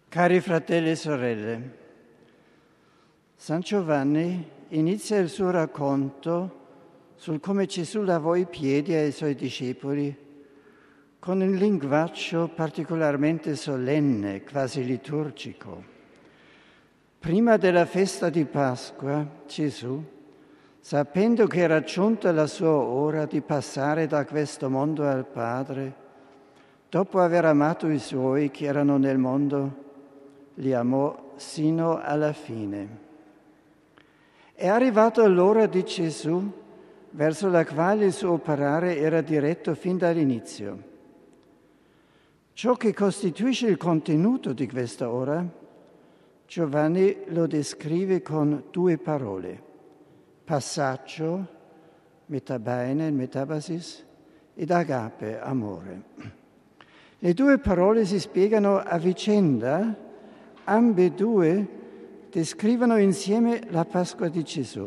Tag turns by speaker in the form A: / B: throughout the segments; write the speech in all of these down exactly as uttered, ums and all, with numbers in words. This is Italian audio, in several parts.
A: Cari fratelli e sorelle, San Giovanni inizia il suo racconto sul come Gesù lavò i piedi ai suoi discepoli con un linguaggio particolarmente solenne, quasi liturgico. Prima della festa di Pasqua, Gesù, sapendo che era giunta la sua ora di passare da questo mondo al Padre, dopo aver amato i suoi che erano nel mondo, li amò sino alla fine. È arrivato l'ora di Gesù, verso la quale il suo operare era diretto fin dall'inizio. Ciò che costituisce il contenuto di questa ora, Giovanni lo descrive con due parole: passaggio, metabaine, metabasis, ed agape, amore. Le due parole si spiegano a vicenda. Ambedue descrivono insieme la Pasqua di Gesù,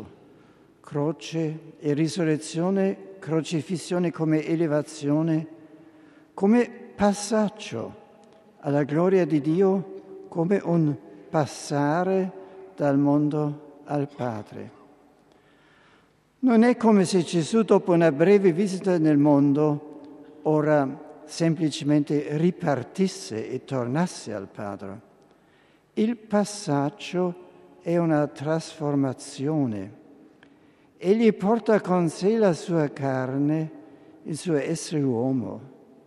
A: croce e risurrezione, crocifissione come elevazione, come passaggio alla gloria di Dio, come un passare dal mondo al Padre. Non è come se Gesù, dopo una breve visita nel mondo, ora semplicemente ripartisse e tornasse al Padre. Il passaggio è una trasformazione. Egli porta con sé la sua carne, il suo essere uomo.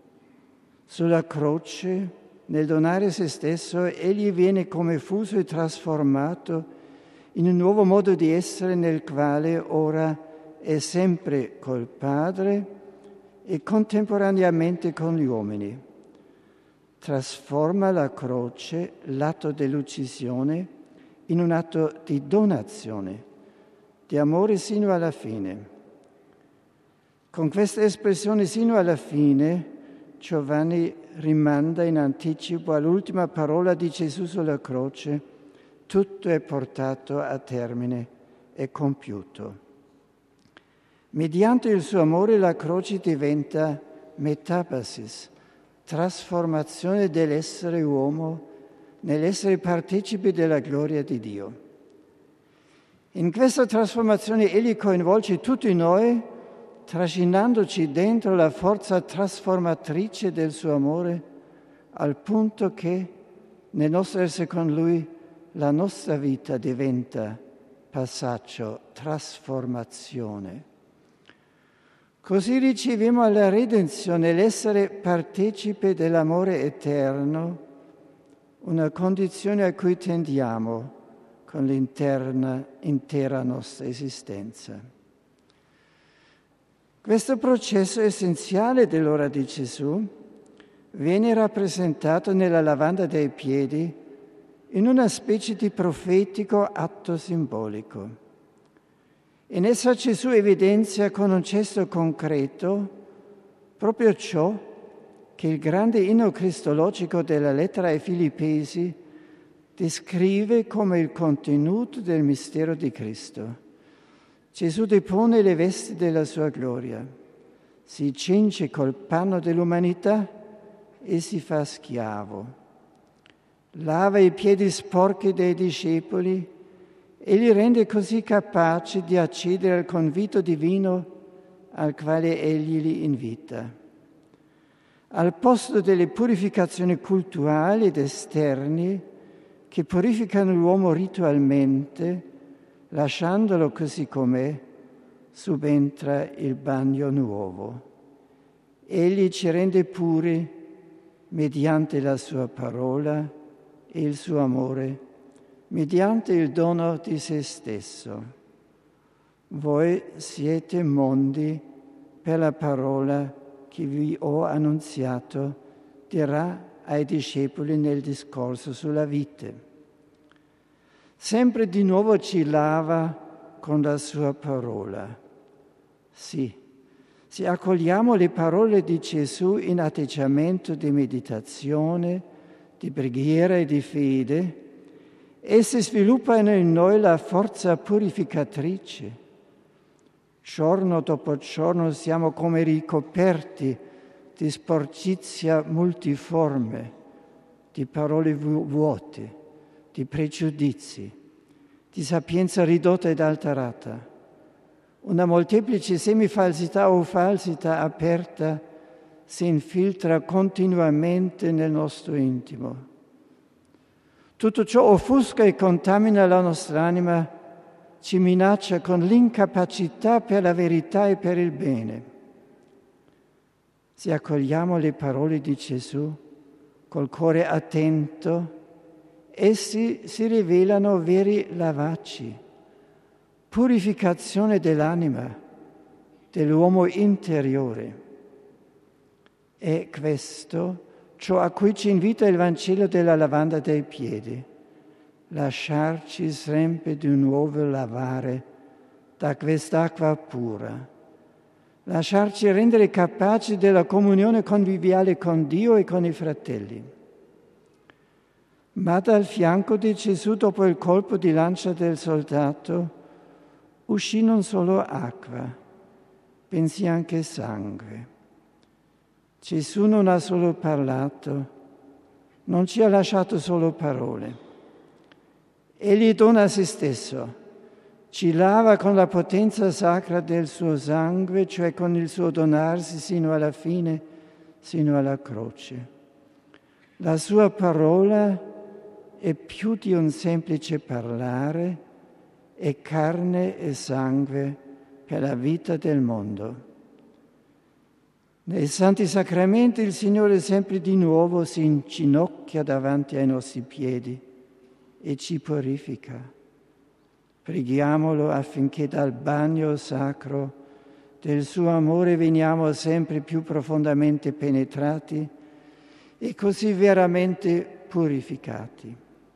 A: Sulla croce, nel donare se stesso, egli viene come fuso e trasformato in un nuovo modo di essere nel quale ora è sempre col Padre e contemporaneamente con gli uomini. Trasforma la croce, l'atto dell'uccisione, in un atto di donazione, di amore sino alla fine. Con questa espressione sino alla fine, Giovanni rimanda in anticipo all'ultima parola di Gesù sulla croce: tutto è portato a termine, è compiuto. Mediante il suo amore la croce diventa metabasis, trasformazione dell'essere uomo nell'essere partecipe della gloria di Dio. In questa trasformazione egli coinvolge tutti noi, trascinandoci dentro la forza trasformatrice del suo amore, al punto che nel nostro essere con lui la nostra vita diventa passaggio, trasformazione. Così riceviamo la redenzione, l'essere partecipe dell'amore eterno, una condizione a cui tendiamo con l'interna, intera nostra esistenza. Questo processo essenziale dell'ora di Gesù viene rappresentato nella lavanda dei piedi in una specie di profetico atto simbolico. In essa Gesù evidenzia con un gesto concreto proprio ciò che il grande inno cristologico della lettera ai Filippesi descrive come il contenuto del mistero di Cristo. Gesù depone le vesti della sua gloria, si cinge col panno dell'umanità e si fa schiavo. Lava i piedi sporchi dei discepoli e li rende così capaci di accedere al convito divino al quale egli li invita. Al posto delle purificazioni cultuali ed esterni che purificano l'uomo ritualmente, lasciandolo così com'è, subentra il bagno nuovo. Egli ci rende puri mediante la sua parola e il suo amore, mediante il dono di se stesso. Voi siete mondi per la parola che vi ho annunziato, dirà ai discepoli nel discorso sulla vite. Sempre di nuovo ci lava con la sua parola. Sì, se accogliamo le parole di Gesù in atteggiamento di meditazione, di preghiera e di fede, esse sviluppano in noi la forza purificatrice. Giorno dopo giorno siamo come ricoperti di sporcizia multiforme, di parole vuote, di pregiudizi, di sapienza ridotta ed alterata. Una molteplice semifalsità o falsità aperta si infiltra continuamente nel nostro intimo. Tutto ciò offusca e contamina la nostra anima, ci minaccia con l'incapacità per la verità e per il bene. Se accogliamo le parole di Gesù col cuore attento, essi si rivelano veri lavacci, purificazione dell'anima, dell'uomo interiore. È questo ciò a cui ci invita il Vangelo della lavanda dei piedi, lasciarci sempre di nuovo lavare da quest'acqua pura, lasciarci rendere capaci della comunione conviviale con Dio e con i fratelli. Ma dal fianco di Gesù, dopo il colpo di lancia del soldato, uscì non solo acqua, bensì anche sangue. Gesù non ha solo parlato, non ci ha lasciato solo parole. Egli dona se stesso, ci lava con la potenza sacra del suo sangue, cioè con il suo donarsi sino alla fine, sino alla croce. La sua parola è più di un semplice parlare, è carne e sangue per la vita del mondo. Nei santi sacramenti il Signore sempre di nuovo si inginocchia davanti ai nostri piedi e ci purifica. Preghiamolo affinché dal bagno sacro del suo amore veniamo sempre più profondamente penetrati e così veramente purificati.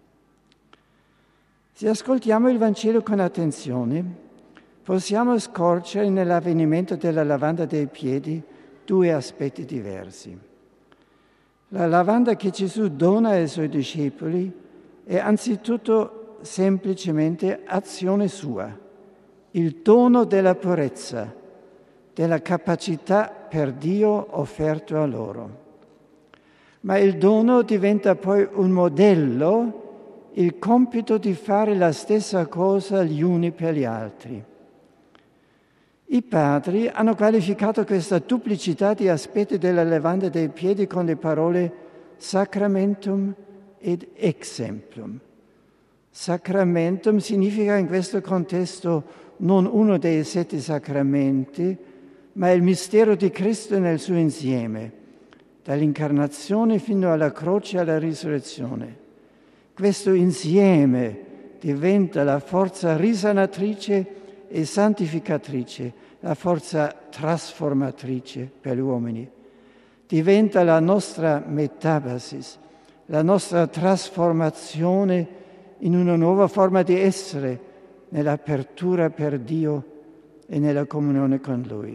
A: Se ascoltiamo il Vangelo con attenzione, possiamo scorgere nell'avvenimento della lavanda dei piedi due aspetti diversi. La lavanda che Gesù dona ai suoi discepoli è anzitutto semplicemente azione sua, il dono della purezza, della capacità per Dio offerto a loro. Ma il dono diventa poi un modello, il compito di fare la stessa cosa gli uni per gli altri. I padri hanno qualificato questa duplicità di aspetti della lavanda dei piedi con le parole sacramentum ed exemplum. Sacramentum significa in questo contesto non uno dei sette sacramenti, ma il mistero di Cristo nel suo insieme, dall'incarnazione fino alla croce e alla risurrezione. Questo insieme diventa la forza risanatrice e santificatrice, la forza trasformatrice per gli uomini. Diventa la nostra metabasis, la nostra trasformazione in una nuova forma di essere, nell'apertura per Dio e nella comunione con Lui.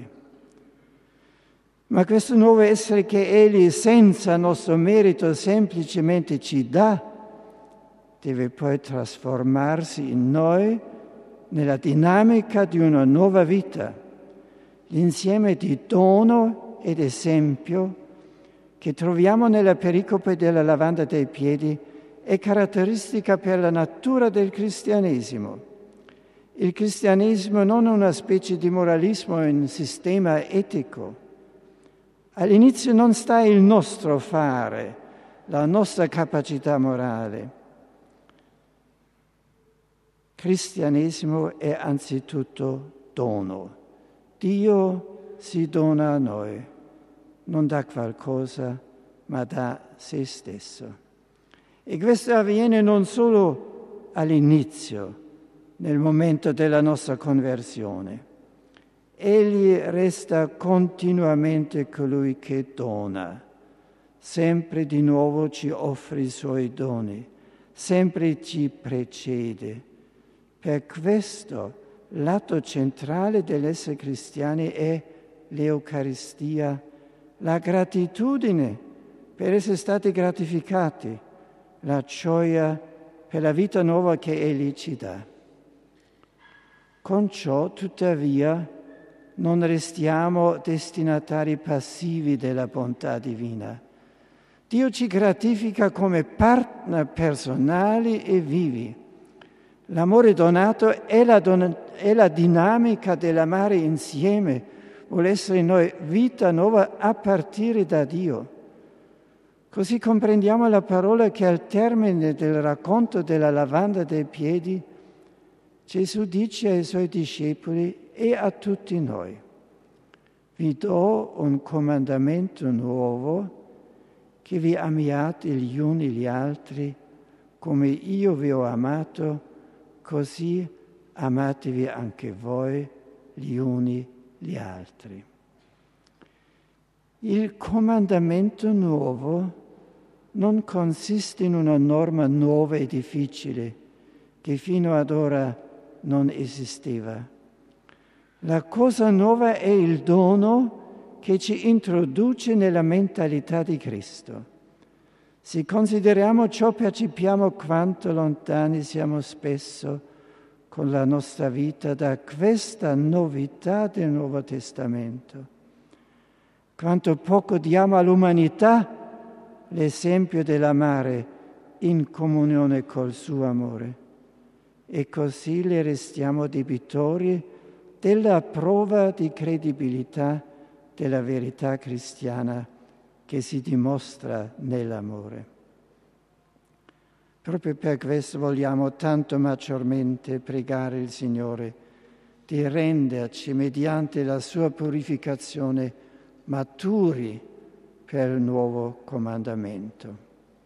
A: Ma questo nuovo essere che Egli senza nostro merito semplicemente ci dà, deve poi trasformarsi in noi nella dinamica di una nuova vita, l'insieme di dono ed esempio che troviamo nella pericope della lavanda dei piedi è caratteristica per la natura del cristianesimo. Il cristianesimo non è una specie di moralismo, è un sistema etico. All'inizio non sta il nostro fare, la nostra capacità morale. Cristianesimo è anzitutto dono. Dio si dona a noi, non dà qualcosa, ma dà se stesso. E questo avviene non solo all'inizio, nel momento della nostra conversione. Egli resta continuamente colui che dona, sempre di nuovo ci offre i suoi doni, sempre ci precede. Per questo l'atto centrale dell'essere cristiani è l'Eucaristia, la gratitudine per essere stati gratificati, la gioia per la vita nuova che Egli ci dà. Con ciò, tuttavia, non restiamo destinatari passivi della bontà divina. Dio ci gratifica come partner personali e vivi. L'amore donato è la, don- è la dinamica dell'amare insieme, vuole essere in noi vita nuova a partire da Dio. Così comprendiamo la parola che al termine del racconto della lavanda dei piedi Gesù dice ai suoi discepoli e a tutti noi: vi do un comandamento nuovo, che vi amiate gli uni gli altri, come io vi ho amato, così amatevi anche voi gli uni gli altri. Il comandamento nuovo non consiste in una norma nuova e difficile che fino ad ora non esisteva. La cosa nuova è il dono che ci introduce nella mentalità di Cristo. Se consideriamo ciò, percepiamo quanto lontani siamo spesso con la nostra vita da questa novità del Nuovo Testamento. Quanto poco diamo all'umanità l'esempio dell'amare in comunione col suo amore. E così le restiamo debitori della prova di credibilità della verità cristiana che si dimostra nell'amore. Proprio per questo vogliamo tanto maggiormente pregare il Signore di renderci, mediante la sua purificazione, maturi per il nuovo comandamento.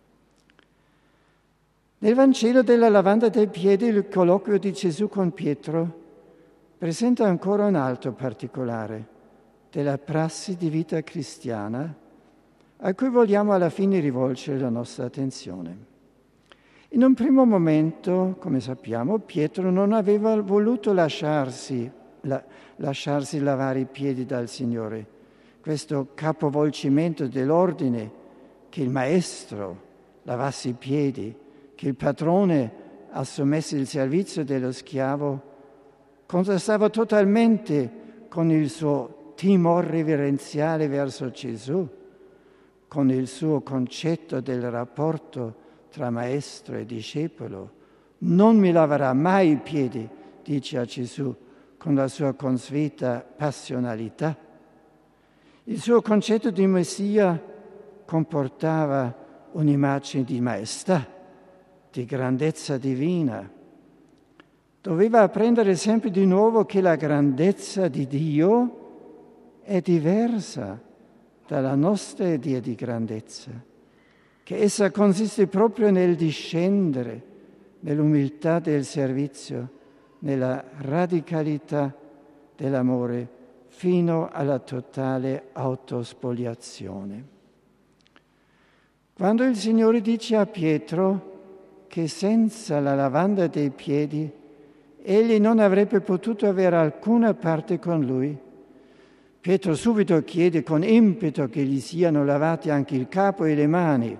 A: Nel Vangelo della lavanda dei piedi, il colloquio di Gesù con Pietro presenta ancora un altro particolare della prassi di vita cristiana a cui vogliamo alla fine rivolgere la nostra attenzione. In un primo momento, come sappiamo, Pietro non aveva voluto lasciarsi, la, lasciarsi lavare i piedi dal Signore. Questo capovolgimento dell'ordine che il maestro lavasse i piedi, che il padrone assumesse il servizio dello schiavo, contrastava totalmente con il suo timore reverenziale verso Gesù, con il suo concetto del rapporto tra maestro e discepolo. Non mi laverà mai i piedi, dice a Gesù con la sua consueta passionalità. Il suo concetto di Messia comportava un'immagine di maestà, di grandezza divina. Doveva apprendere sempre di nuovo che la grandezza di Dio è diversa dalla nostra idea di grandezza, che essa consiste proprio nel discendere, nell'umiltà del servizio, nella radicalità dell'amore, fino alla totale autospoliazione. Quando il Signore dice a Pietro che senza la lavanda dei piedi egli non avrebbe potuto avere alcuna parte con lui, Pietro subito chiede con impeto che gli siano lavati anche il capo e le mani.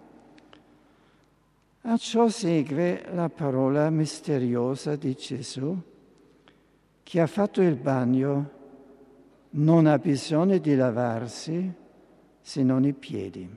A: A ciò segue la parola misteriosa di Gesù: chi ha fatto il bagno non ha bisogno di lavarsi se non i piedi.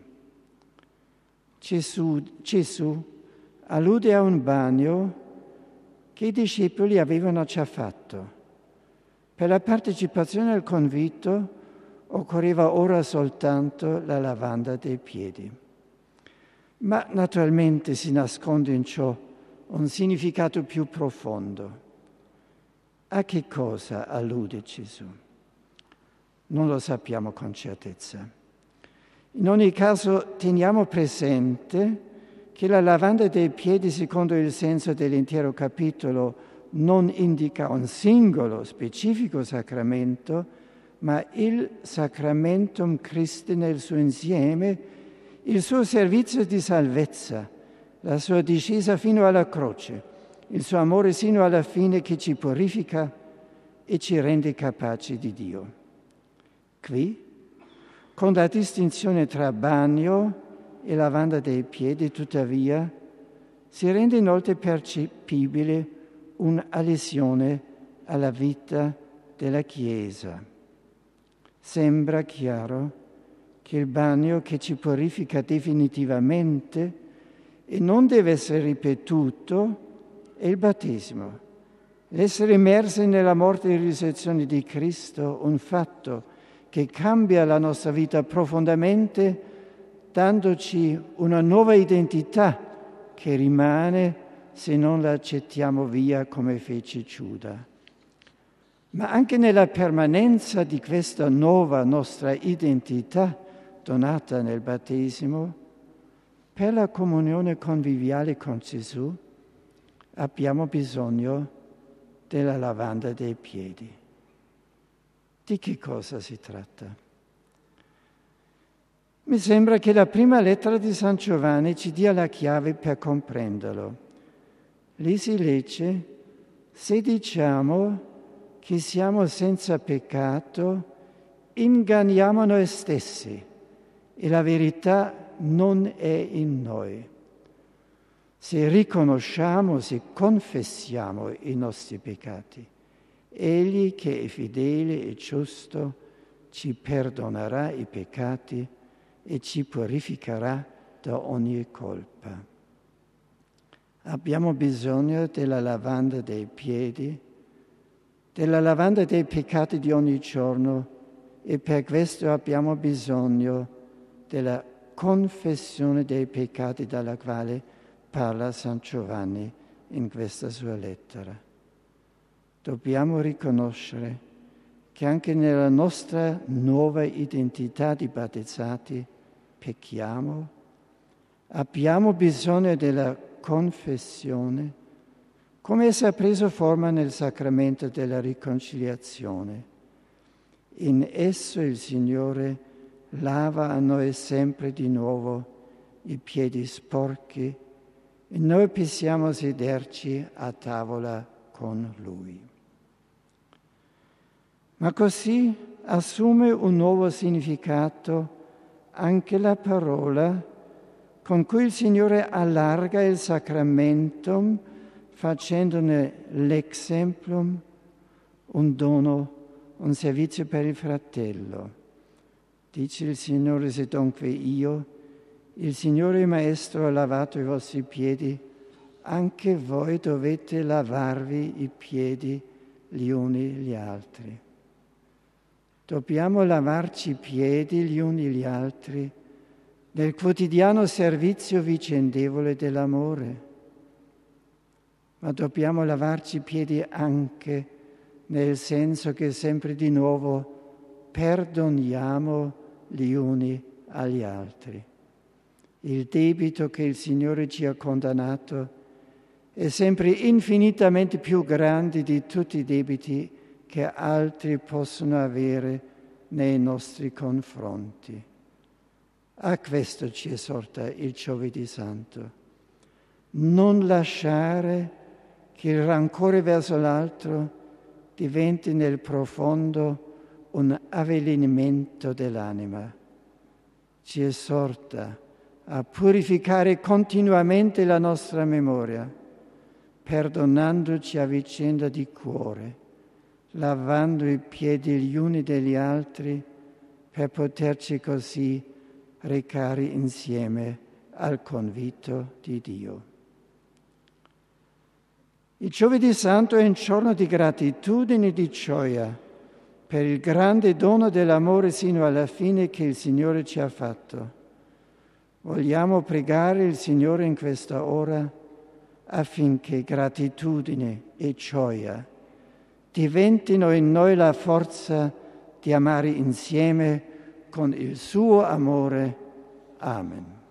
A: Gesù, Gesù allude a un bagno che i discepoli avevano già fatto. Per la partecipazione al convito occorreva ora soltanto la lavanda dei piedi. Ma naturalmente si nasconde in ciò un significato più profondo. A che cosa allude Gesù? Non lo sappiamo con certezza. In ogni caso teniamo presente che la lavanda dei piedi, secondo il senso dell'intero capitolo, non indica un singolo specifico sacramento, ma il Sacramentum Christi nel suo insieme, il suo servizio di salvezza, la sua discesa fino alla croce, il suo amore sino alla fine che ci purifica e ci rende capaci di Dio. Qui, con la distinzione tra bagno e lavanda dei piedi, tuttavia, si rende inoltre percepibile un'adesione alla vita della Chiesa. Sembra chiaro che il bagno che ci purifica definitivamente e non deve essere ripetuto è il battesimo. L'essere immersi nella morte e risurrezione di Cristo, un fatto che cambia la nostra vita profondamente, dandoci una nuova identità che rimane se non la accettiamo via come fece Giuda. Ma anche nella permanenza di questa nuova nostra identità donata nel battesimo, per la comunione conviviale con Gesù abbiamo bisogno della lavanda dei piedi. Di che cosa si tratta? Mi sembra che la prima lettera di San Giovanni ci dia la chiave per comprenderlo. Lì si legge: se diciamo che siamo senza peccato, inganniamo noi stessi e la verità non è in noi. Se riconosciamo, se confessiamo i nostri peccati, Egli che è fedele e giusto ci perdonerà i peccati e ci purificherà da ogni colpa. Abbiamo bisogno della lavanda dei piedi, della lavanda dei peccati di ogni giorno e per questo abbiamo bisogno della confessione dei peccati dalla quale parla San Giovanni in questa sua lettera. Dobbiamo riconoscere che anche nella nostra nuova identità di battezzati pecchiamo, abbiamo bisogno della confessione, come essa ha preso forma nel sacramento della riconciliazione. In esso il Signore lava a noi sempre di nuovo i piedi sporchi e noi possiamo sederci a tavola con Lui. Ma così assume un nuovo significato anche la parola con cui il Signore allarga il sacramentum, facendone l'exemplum, un dono, un servizio per il fratello. Dice il Signore: se dunque io, il Signore Maestro, ha lavato i vostri piedi, anche voi dovete lavarvi i piedi gli uni gli altri. Dobbiamo lavarci i piedi gli uni gli altri nel quotidiano servizio vicendevole dell'amore, ma dobbiamo lavarci i piedi anche nel senso che sempre di nuovo perdoniamo gli uni agli altri. Il debito che il Signore ci ha condannato è sempre infinitamente più grande di tutti i debiti che altri possono avere nei nostri confronti. A questo ci esorta il Giovedì Santo. Non lasciare che il rancore verso l'altro diventi nel profondo un avvelenamento dell'anima. Ci esorta a purificare continuamente la nostra memoria, perdonandoci a vicenda di cuore, lavando i piedi gli uni degli altri per poterci così recare insieme al convito di Dio. Il Giovedì Santo è un giorno di gratitudine e di gioia per il grande dono dell'amore sino alla fine che il Signore ci ha fatto. Vogliamo pregare il Signore in questa ora affinché gratitudine e gioia diventino in noi la forza di amare insieme con il suo amore. Amen.